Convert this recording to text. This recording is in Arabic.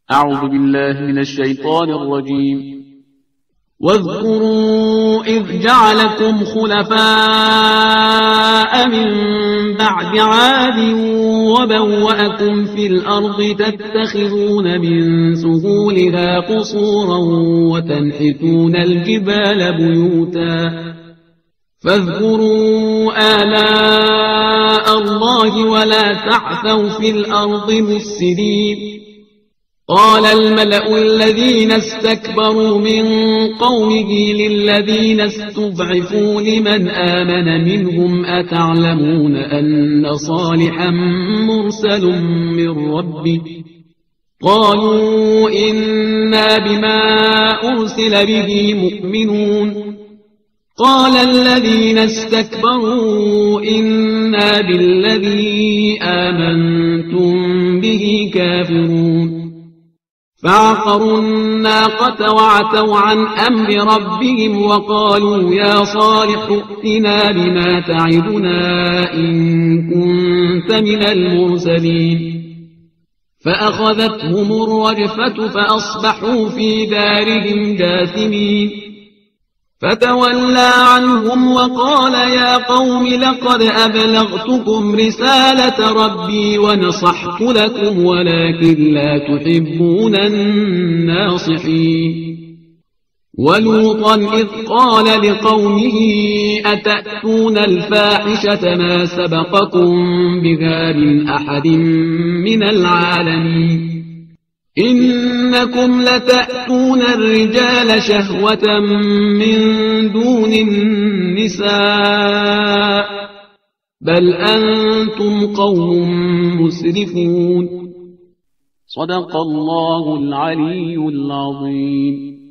أعوذ بالله من الشيطان الرجيم. واذكروا إذ جعلكم خلفاء من بعد عاد وبوأكم في الأرض تتخذون من سهولها قصورا وتنحتون الجبال بيوتا فاذكروا آلاء الله ولا تعثوا في الأرض مفسدين. قال الملأ الذين استكبروا من قومه للذين استضعفوا لمن آمن منهم أتعلمون أن صالحا مرسل من ربه قالوا إنا بما أرسل به مؤمنون. قال الذين استكبروا إنا بالذي آمنتم به كافرون. فعقروا الناقة وعتوا عن أمر ربهم وقالوا يا صالح ائتنا بما تعدنا إن كنت من المرسلين. فأخذتهم الرجفة فأصبحوا في دارهم جاثمين. فتولى عنهم وقال يا قوم لقد أبلغتكم رسالة ربي ونصحت لكم ولكن لا تحبون الناصحين. ولوطا إذ قال لقومه أتأتون الفاحشة ما سبقكم بها من أحد من العالمين إنكم لتأتون الرجال شهوة من دون النساء بل أنتم قوم مسرفون. صدق الله العلي العظيم.